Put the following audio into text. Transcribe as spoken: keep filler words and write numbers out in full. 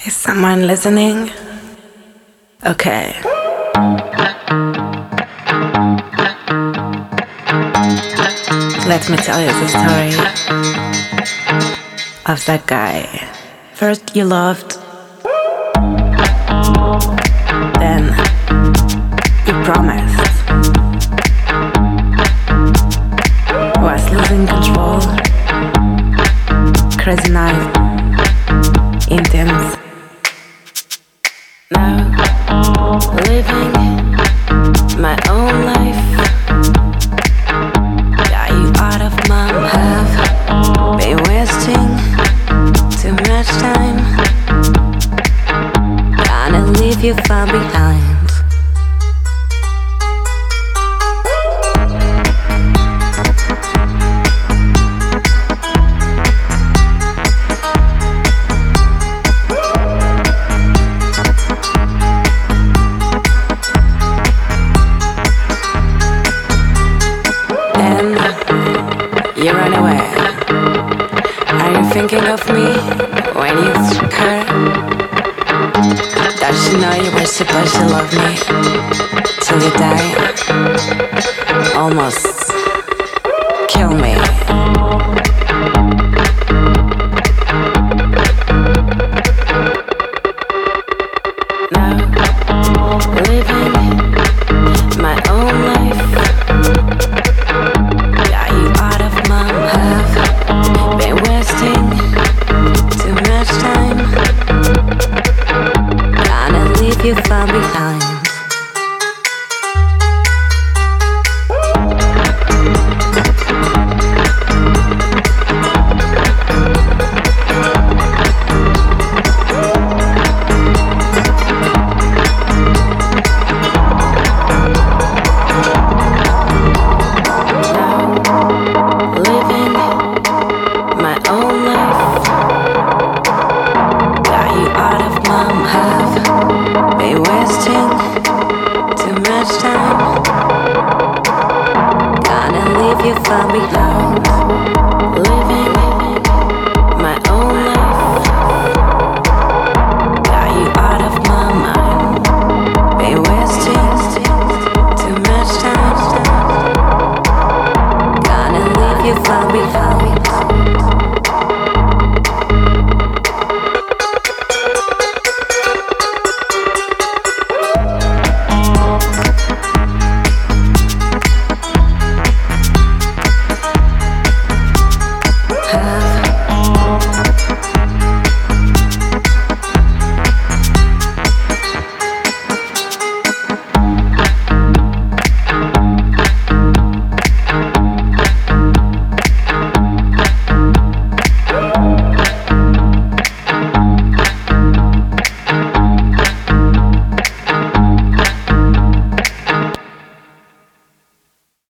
Is someone listening? Okay. Let me tell you the story of that guy. First you loved, then you promised. Was losing control. Crazy night, intense. Now living my own life. Got you out of my have been wasting too much time. Gonna leave you far behind. You run away. Are you thinking of me when you took her? Does she know you were supposed to love me till you die? Almost kill me. Now living my own life. You far behind. Living my own life. Got you out of my have. Been wasting too much time. Gonna leave you far behind.